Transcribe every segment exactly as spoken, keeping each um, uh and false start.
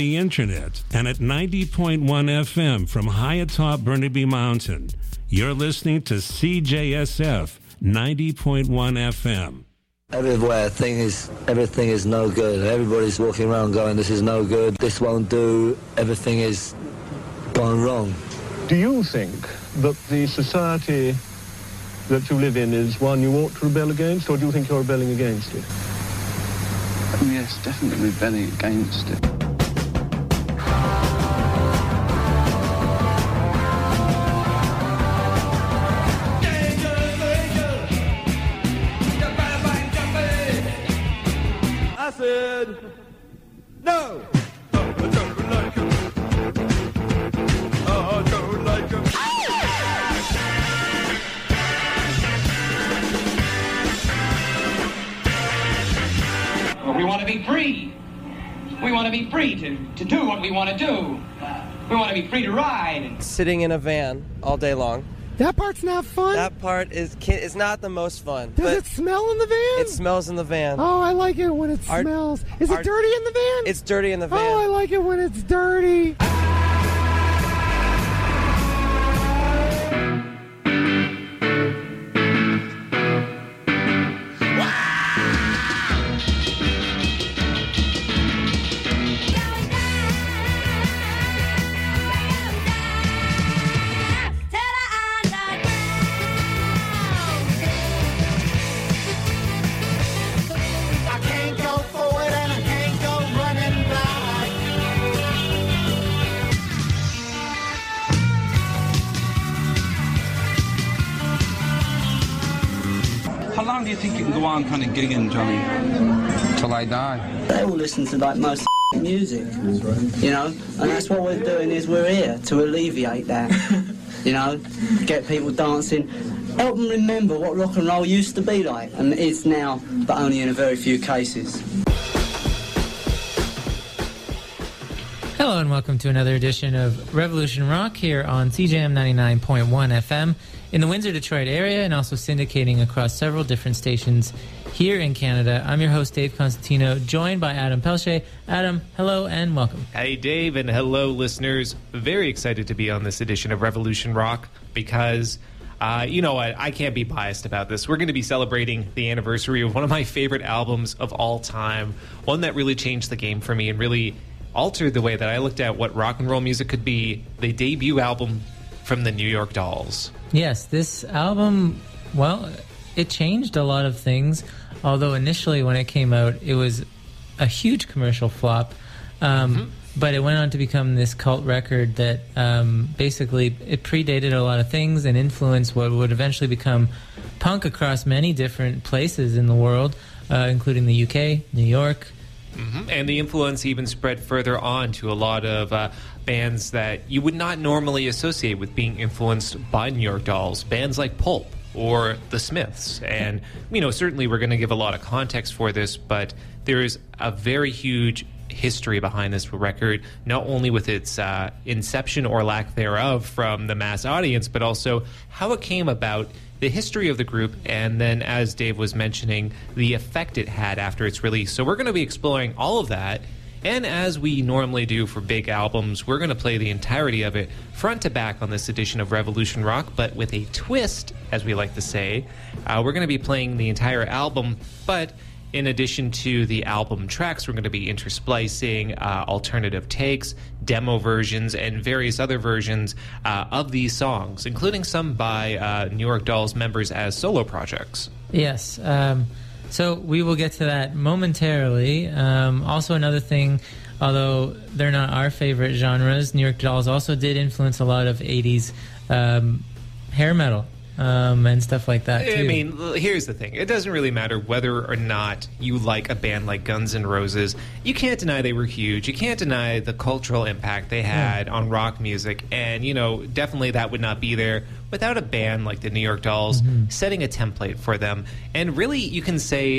the internet and at ninety point one F M from high atop Burnaby Mountain. You're listening to C J S F ninety point one F M. Everywhere, thing is, everything is no good. Everybody's walking around going, this is no good, this won't do, everything is gone wrong. Do you think that the society that you live in is one you ought to rebel against, or do you think you're rebelling against it? Oh, yes, definitely rebelling against it. I said, no! Oh, I don't like him. Oh, I don't like him. We want to be free. We want to be free to, to do what we want to do. We want to be free to ride. Sitting in a van all day long. That part's not fun? That part is is not the most fun. Does it smell in the van? It smells in the van. Oh, I like it when it Our, smells. Is our, it dirty in the van? It's dirty in the van. Oh, I like it when it's dirty. How long do you think you can go on kind of gigging, Johnny? Till I die. They all listen to like most music, you know, and that's what we're doing is we're here to alleviate that, you know, get people dancing, help them remember what rock and roll used to be like, and is now, but only in a very few cases. Hello and welcome to another edition of Revolution Rock here on C J M ninety-nine point one F M in the Windsor, Detroit area, and also syndicating across several different stations here in Canada. I'm your host, Dave Constantino, joined by Adam Pelche. Adam, hello and welcome. Hey, Dave, and hello, listeners. Very excited to be on this edition of Revolution Rock because, uh, you know what, I can't be biased about this. We're going to be celebrating the anniversary of one of my favorite albums of all time, one that really changed the game for me and really altered the way that I looked at what rock and roll music could be, the debut album from the New York Dolls. Yes, this album, well, it changed a lot of things, although initially when it came out, it was a huge commercial flop. Um, mm-hmm. But it went on to become this cult record that um, basically it predated a lot of things and influenced what would eventually become punk across many different places in the world, uh, including the U K, New York. Mm-hmm. And the influence even spread further on to a lot of uh, bands that you would not normally associate with being influenced by New York Dolls. Bands like Pulp or The Smiths. And, you know, certainly we're going to give a lot of context for this, but there is a very huge history behind this record, not only with its uh, inception or lack thereof from the mass audience, but also how it came about, the history of the group, and then, as Dave was mentioning, the effect it had after its release. So we're going to be exploring all of that, and as we normally do for big albums, we're going to play the entirety of it front to back on this edition of Revolution Rock, but with a twist, as we like to say. Uh, we're going to be playing the entire album, but in addition to the album tracks, we're going to be intersplicing uh, alternative takes, demo versions, and various other versions uh, of these songs, including some by uh, New York Dolls members as solo projects. Yes. Um, so we will get to that momentarily. Um, also, another thing, although they're not our favorite genres, New York Dolls also did influence a lot of eighties um, hair metal. Um, and stuff like that, too. I mean, here's the thing. It doesn't really matter whether or not you like a band like Guns N' Roses. You can't deny they were huge. You can't deny the cultural impact they had yeah. on rock music. And, you know, definitely that would not be there without a band like the New York Dolls mm-hmm. setting a template for them. And really, you can say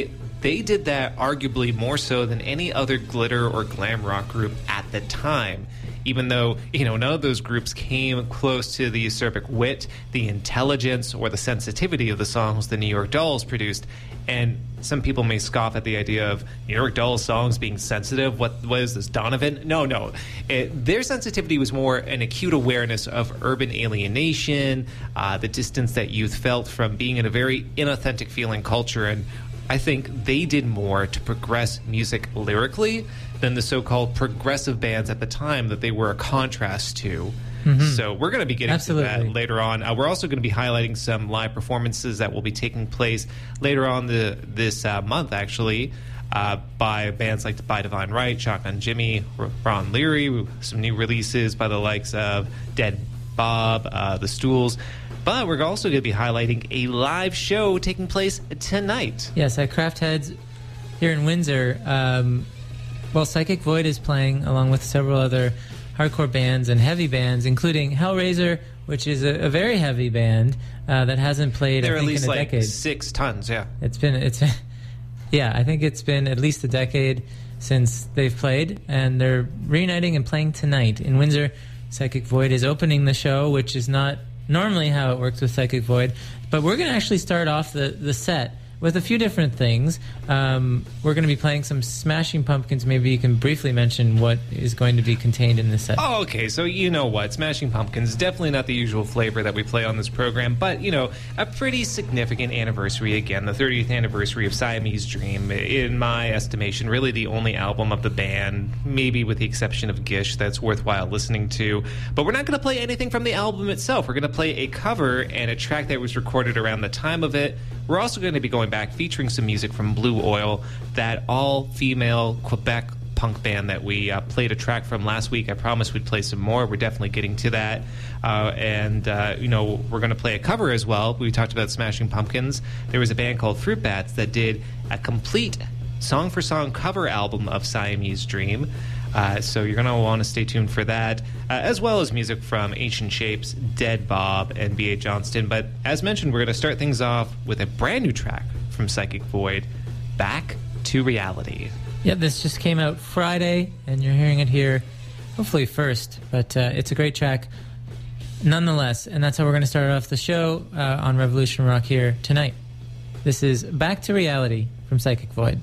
they did that arguably more so than any other glitter or glam rock group at the time. Even though, you know, none of those groups came close to the acerbic wit, the intelligence, or the sensitivity of the songs the New York Dolls produced. And some people may scoff at the idea of New York Dolls songs being sensitive. What, what is this, Donovan? No, no. It, their sensitivity was more an acute awareness of urban alienation, uh, the distance that youth felt from being in a very inauthentic feeling culture. And I think they did more to progress music lyrically than the so-called progressive bands at the time that they were a contrast to. Mm-hmm. So we're going to be getting Absolutely. to that later on. Uh, we're also going to be highlighting some live performances that will be taking place later on the this uh, month, actually, uh, by bands like By Divine Right, Shotgun Jimmy, Ron Leary, some new releases by the likes of Dead Bob, uh, The Stools. But we're also going to be highlighting a live show taking place tonight. Yes, at Craft Heads here in Windsor. Um, well, Psychic Void is playing along with several other hardcore bands and heavy bands, including Hellraiser, which is a, a very heavy band uh, that hasn't played They're I think, at least in a like decade. six tons, yeah. It's been, it's, yeah, I think it's been at least a decade since they've played, and they're reuniting and playing tonight in Windsor. Psychic Void is opening the show, which is not normally how it works with Psychic Void, but we're going to actually start off the, the set with a few different things. Um, we're going to be playing some Smashing Pumpkins. Maybe you can briefly mention what is going to be contained in this set. Oh, okay. So you know what? Smashing Pumpkins, definitely not the usual flavor that we play on this program, but, you know, a pretty significant anniversary again, the thirtieth anniversary of Siamese Dream. In my estimation, really the only album of the band, maybe with the exception of Gish, that's worthwhile listening to. But we're not going to play anything from the album itself. We're going to play a cover and a track that was recorded around the time of it. We're also going to be going back featuring some music from Blue Oil, that all-female Quebec punk band that we uh, played a track from last week. I promised we'd play some more. We're definitely getting to that. Uh, and, uh, you know, we're going to play a cover as well. We talked about Smashing Pumpkins. There was a band called Fruit Bats that did a complete song-for-song cover album of Siamese Dream. Uh, so you're going to want to stay tuned for that, uh, as well as music from Ancient Shapes, Dead Bob, and B A. Johnston. But as mentioned, we're going to start things off with a brand new track from Psychic Void, Back to Reality. Yeah, this just came out Friday, and you're hearing it here, hopefully first. But uh, it's a great track nonetheless, and that's how we're going to start off the show uh, on Revolution Rock here tonight. This is Back to Reality from Psychic Void.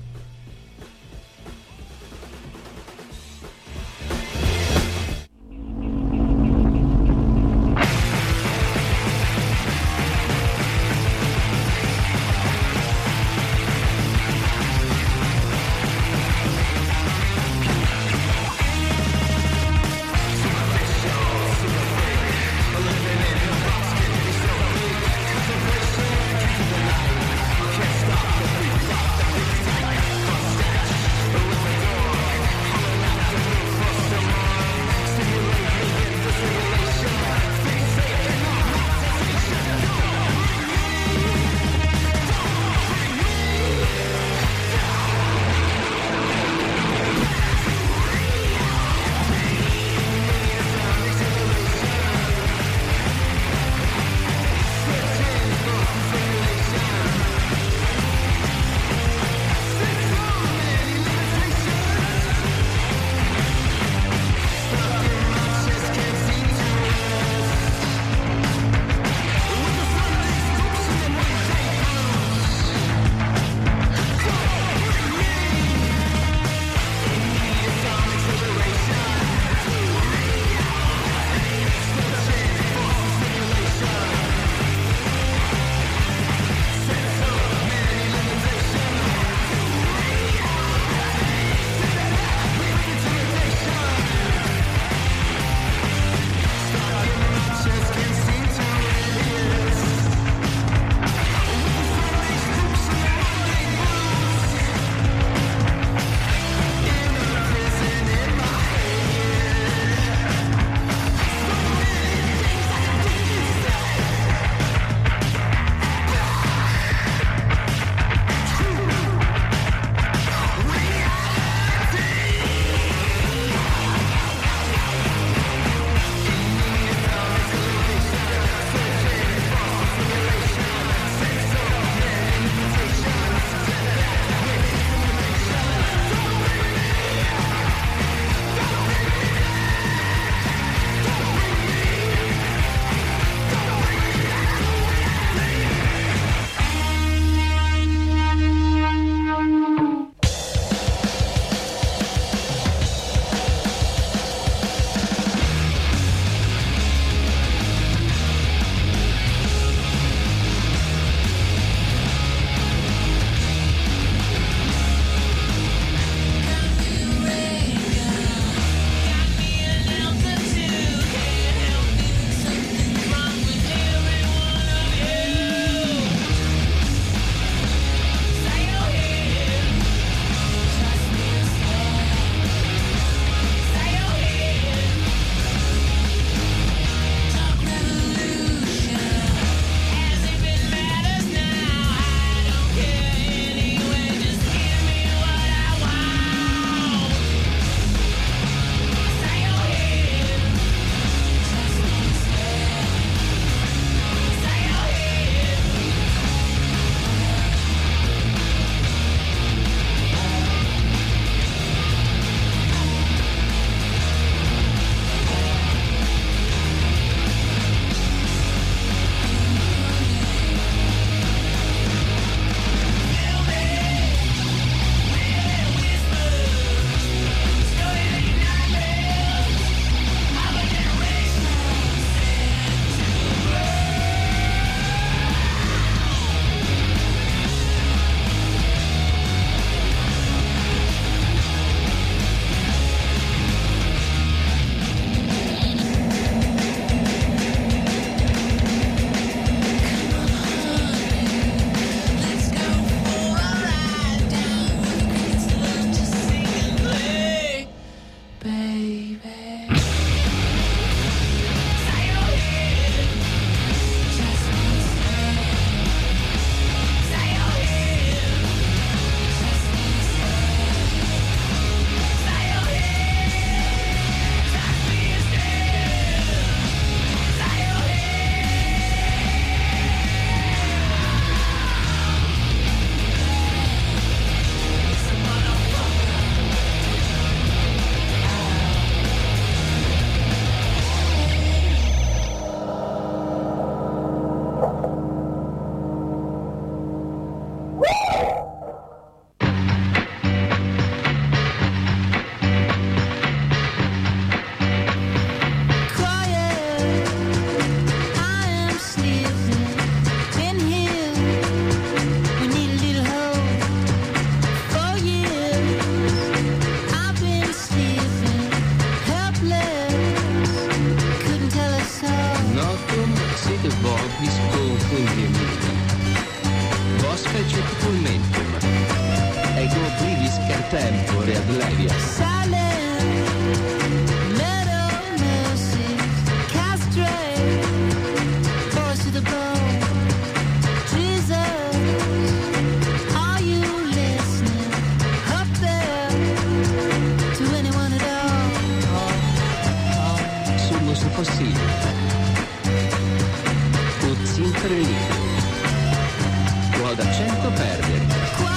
Can't stop the beat, stop the beat. vai via. Sul nostro consiglio. Uzzin Prelito. Quota cento perdere.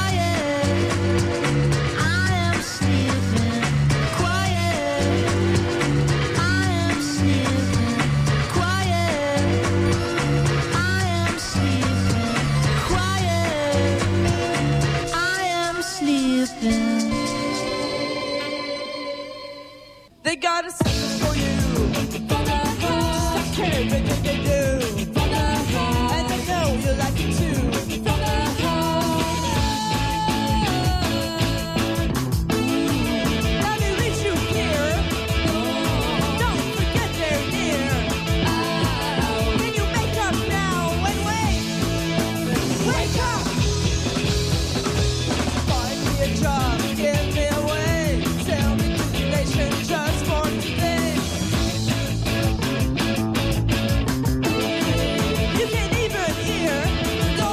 They got a secret for you. Just care, baby, they do. And I know you like it too. Let me reach you here. Don't forget they're near. Can you make up now? Wait, wait. Wake up. Find me a job, give me away. Tell me tribulation just for today. You can't even hear.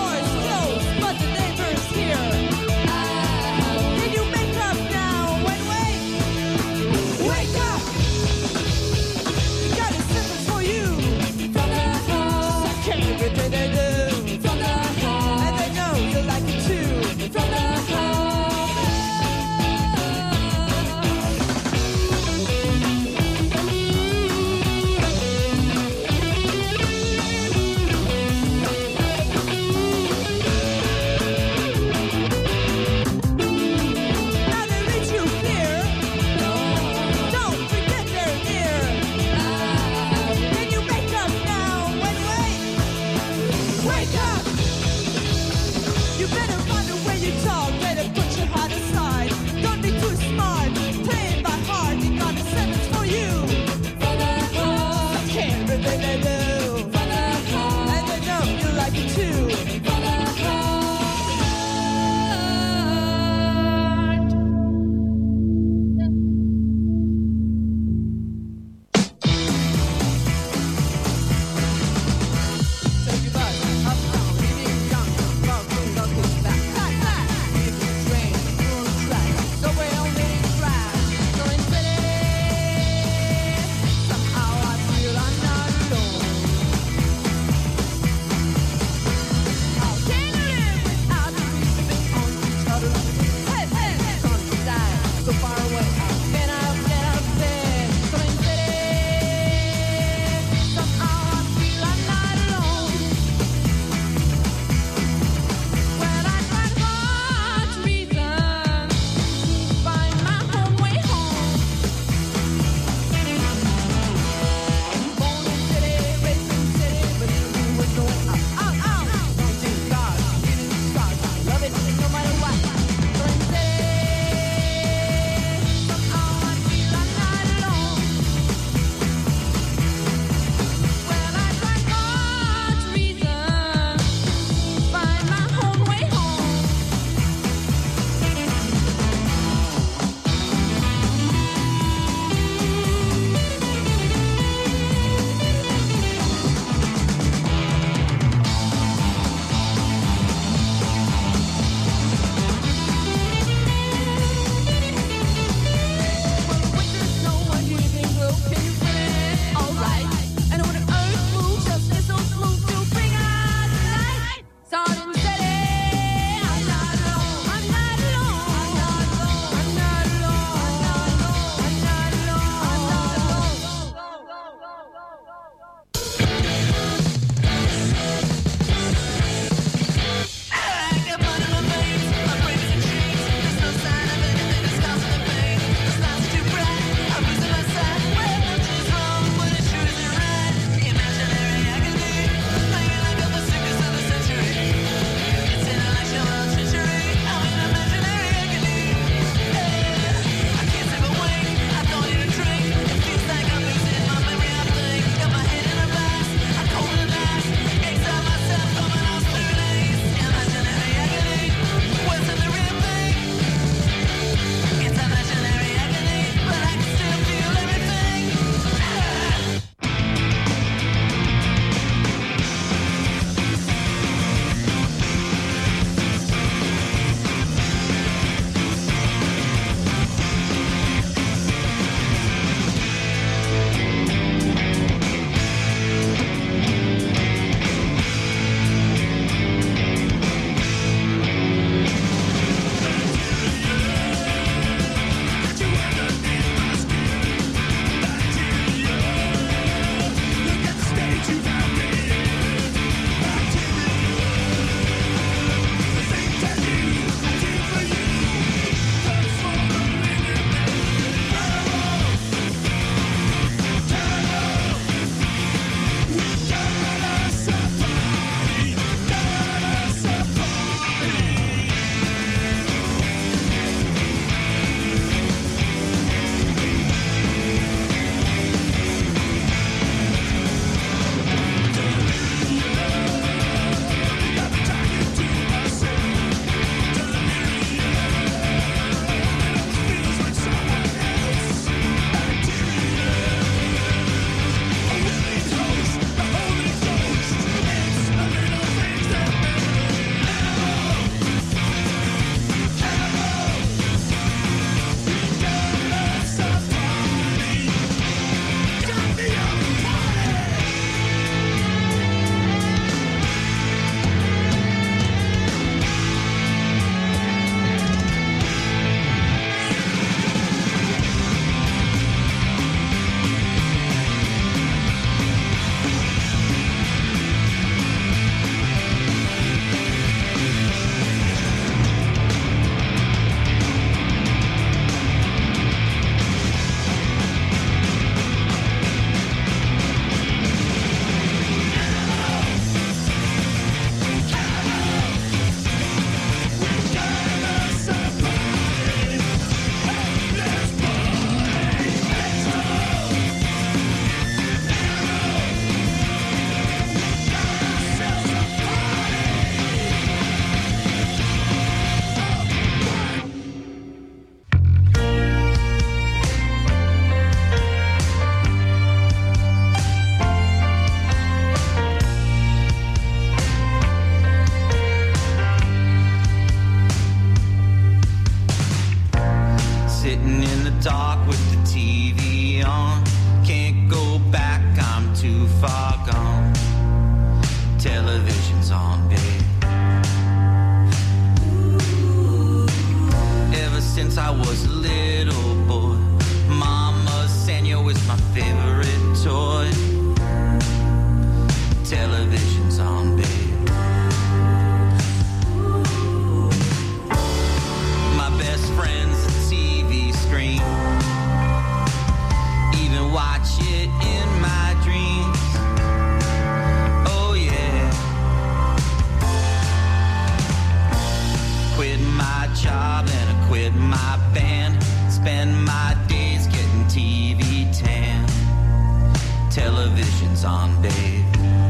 television's on, babe.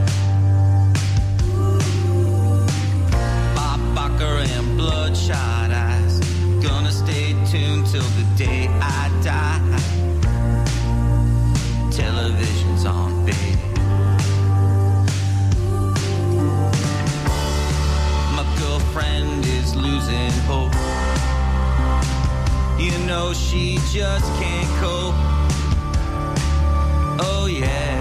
Bob Barker and bloodshot eyes. Gonna stay tuned till the day I die. Television's on, babe. My girlfriend is losing hope. You know she just can't cope. Oh yeah.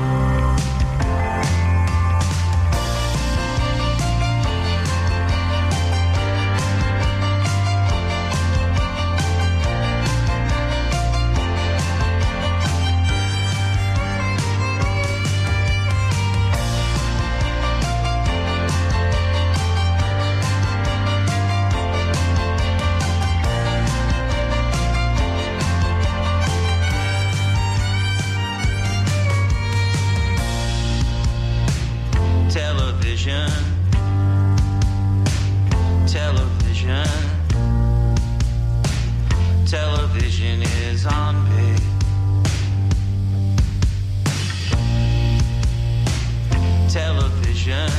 Television, television, television is on, babe. Television,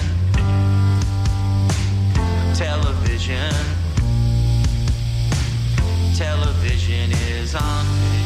television, television is on, babe.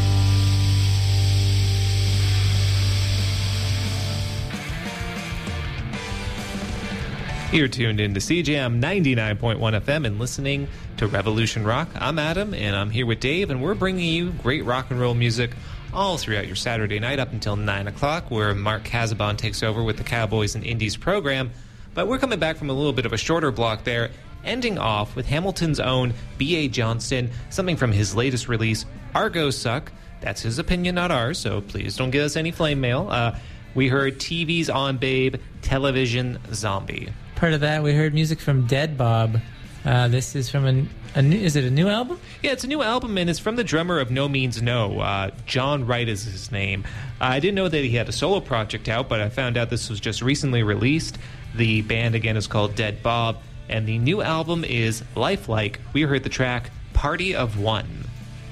You're tuned in to C J M ninety-nine point one F M and listening to Revolution Rock. I'm Adam, and I'm here with Dave, and we're bringing you great rock and roll music all throughout your Saturday night up until nine o'clock, where Mark Casabon takes over with the Cowboys and Indies program. But we're coming back from a little bit of a shorter block there, ending off with Hamilton's own B A Johnston, something from his latest release, Argos Suck. That's his opinion, not ours, so please don't give us any flame mail. Uh, we heard T V's on, Babe, Television Zombie. Part of that, we heard music from Dead Bob. Uh, this is from a, a new, is it a new album? Yeah, it's a new album, and it's from the drummer of No Means No. Uh, John Wright is his name. Uh, I didn't know that he had a solo project out, but I found out this was just recently released. The band, again, is called Dead Bob, and the new album is Lifelike. We heard the track Party of One.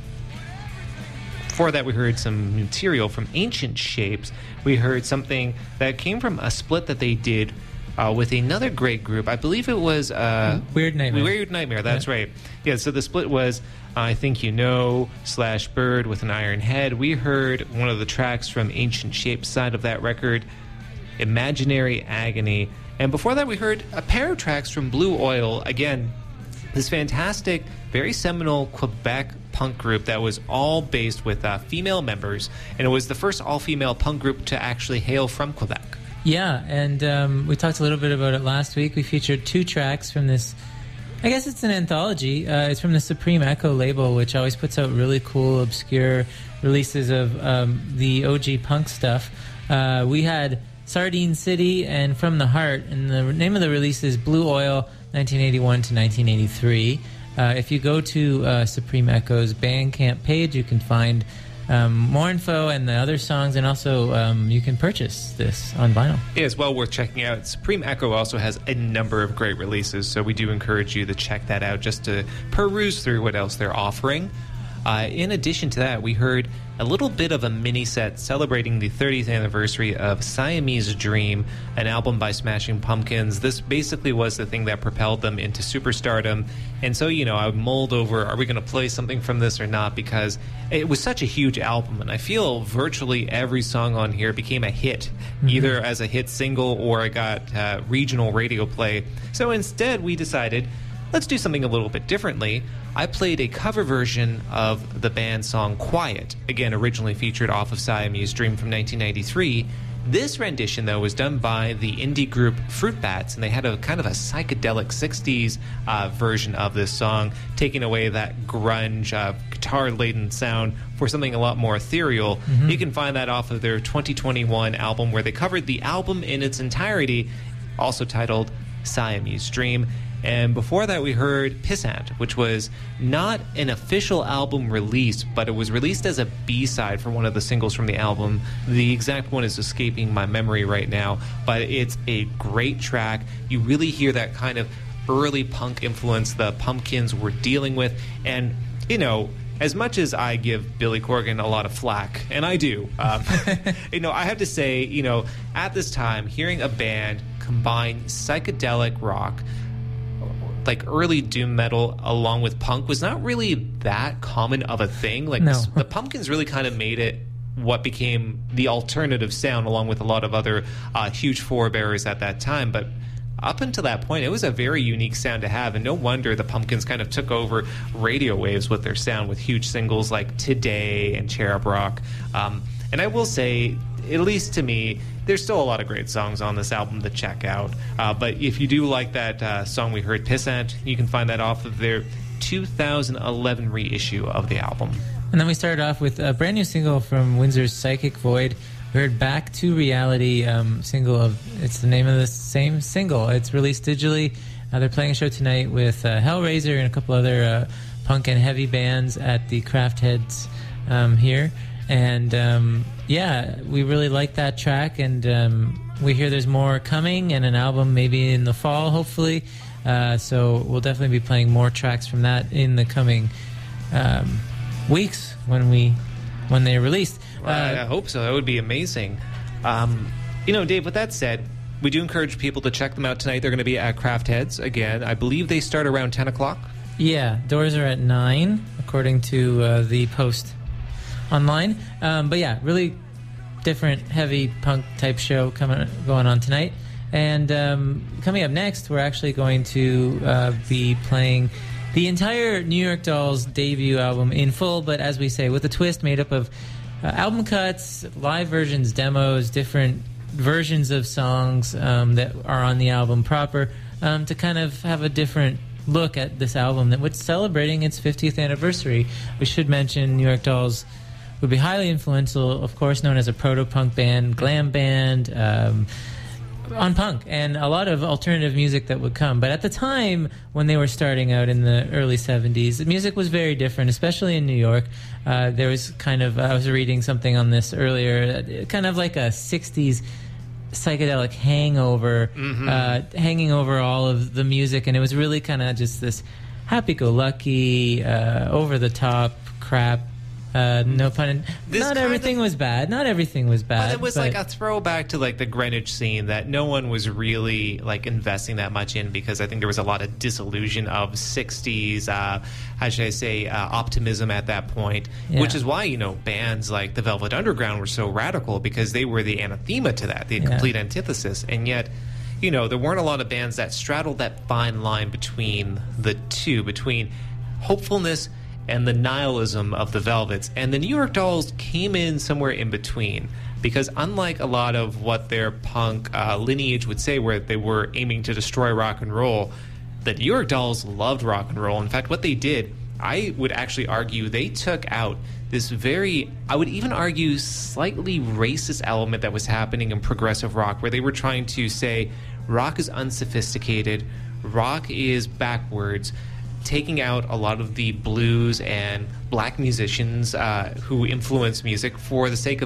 Before that, we heard some material from Ancient Shapes. We heard something that came from a split that they did Uh, with another great group. I believe it was uh, Weird Nightmare. Weird Nightmare, that's Yeah. right. Yeah, so the split was uh, I Think You Know slash Bird with an Iron Head. We heard one of the tracks from Ancient Shapes side of that record, Imaginary Agony. And before that, we heard a pair of tracks from Blue Oil. Again, this fantastic, very seminal Quebec punk group that was all based with uh, female members. And it was the first all-female punk group to actually hail from Quebec. Yeah, and um, we talked a little bit about it last week. We featured two tracks from this, I guess it's an anthology. Uh, it's from the Supreme Echo label, which always puts out really cool, obscure releases of um, the O G punk stuff. Uh, we had Sardine City and From the Heart, and the name of the release is Blue Oil, nineteen eighty-one to nineteen eighty-three. Uh, if you go to uh, Supreme Echo's Bandcamp page, you can find Um, more info and the other songs, and also um, you can purchase this on vinyl. Yeah, it's well worth checking out. Supreme Echo also has a number of great releases, so we do encourage you to check that out just to peruse through what else they're offering. Uh, in addition to that, we heard a little bit of a mini set celebrating the thirtieth anniversary of Siamese Dream, an album by Smashing Pumpkins. This basically was the thing that propelled them into superstardom. And so, you know, I mulled over, are we going to play something from this or not? Because it was such a huge album, and I feel virtually every song on here became a hit, mm-hmm. either as a hit single or it got uh, regional radio play. So instead, we decided, let's do something a little bit differently. I played a cover version of the band song Quiet, again, originally featured off of Siamese Dream from nineteen ninety-three. This rendition, though, was done by the indie group Fruit Bats, and they had a kind of a psychedelic sixties uh, version of this song, taking away that grunge, uh, guitar-laden sound for something a lot more ethereal. Mm-hmm. You can find that off of their twenty twenty-one album, where they covered the album in its entirety, also titled Siamese Dream. And before that, we heard Pissant, which was not an official album release, but it was released as a B-side for one of the singles from the album. The exact one is escaping my memory right now, but it's a great track. You really hear that kind of early punk influence the Pumpkins were dealing with. And, you know, as much as I give Billy Corgan a lot of flack, and I do, um, you know, I have to say, you know, at this time, hearing a band combine psychedelic rock, like early doom metal, along with punk was not really that common of a thing. Like No. the Pumpkins really kind of made it what became the alternative sound, along with a lot of other uh, huge forebearers at that time. But up until that point, it was a very unique sound to have, and no wonder the Pumpkins kind of took over radio waves with their sound, with huge singles like Today and Cherub Rock. Um, and I will say, at least to me, there's still a lot of great songs on this album to check out. Uh, but if you do like that uh, song we heard, Pissant, you can find that off of their two thousand eleven reissue of the album. And then we started off with a brand new single from Windsor's Psychic Void. We heard Back to Reality, um, single of, it's the name of the same single. It's released digitally. Uh, they're playing a show tonight with uh, Hellraiser and a couple other uh, punk and heavy bands at the Craft Heads um, here. And um, yeah, we really like that track, and um, we hear there's more coming, and an album maybe in the fall, hopefully. Uh, so we'll definitely be playing more tracks from that in the coming um, weeks when we when they're released. Well, I hope so. That would be amazing. Um, you know, Dave, with that said, we do encourage people to check them out tonight. They're going to be at Craft Heads again. I believe they start around ten o'clock. Yeah, doors are at nine, according to uh, the post online. Um, but yeah, really different, heavy punk type show coming going on tonight. And um, coming up next, we're actually going to uh, be playing the entire New York Dolls debut album in full, but as we say, with a twist made up of uh, album cuts, live versions, demos, different versions of songs um, that are on the album proper, um, to kind of have a different look at this album that was celebrating its fiftieth anniversary. We should mention New York Dolls would be highly influential, of course, known as a proto-punk band, glam band, um, on punk, and a lot of alternative music that would come. But at the time when they were starting out in the early seventies, the music was very different, especially in New York. Uh, there was kind of, I was reading something on this earlier, kind of like a sixties psychedelic hangover, Mm-hmm. uh, hanging over all of the music, and it was really kind of just this happy-go-lucky, uh, over-the-top crap. Uh, no pun. In- This not kind everything was bad. Not everything was bad. But it was like a throwback to like the Greenwich scene that no one was really like investing that much in, because I think there was a lot of disillusion of sixties, uh, how should I say, uh, optimism at that point, Yeah. which is why, you know, bands like the Velvet Underground were so radical, because they were the anathema to that, the Yeah. complete antithesis. And yet, you know, there weren't a lot of bands that straddled that fine line between the two, between hopefulness and the nihilism of the Velvets. And the New York Dolls came in somewhere in between, because unlike a lot of what their punk uh, lineage would say, where they were aiming to destroy rock and roll, the New York Dolls loved rock and roll. In fact, what they did, I would actually argue they took out this very, I would even argue, slightly racist element that was happening in progressive rock, where they were trying to say rock is unsophisticated, rock is backwards, taking out a lot of the blues and black musicians uh, who influence music for the sake of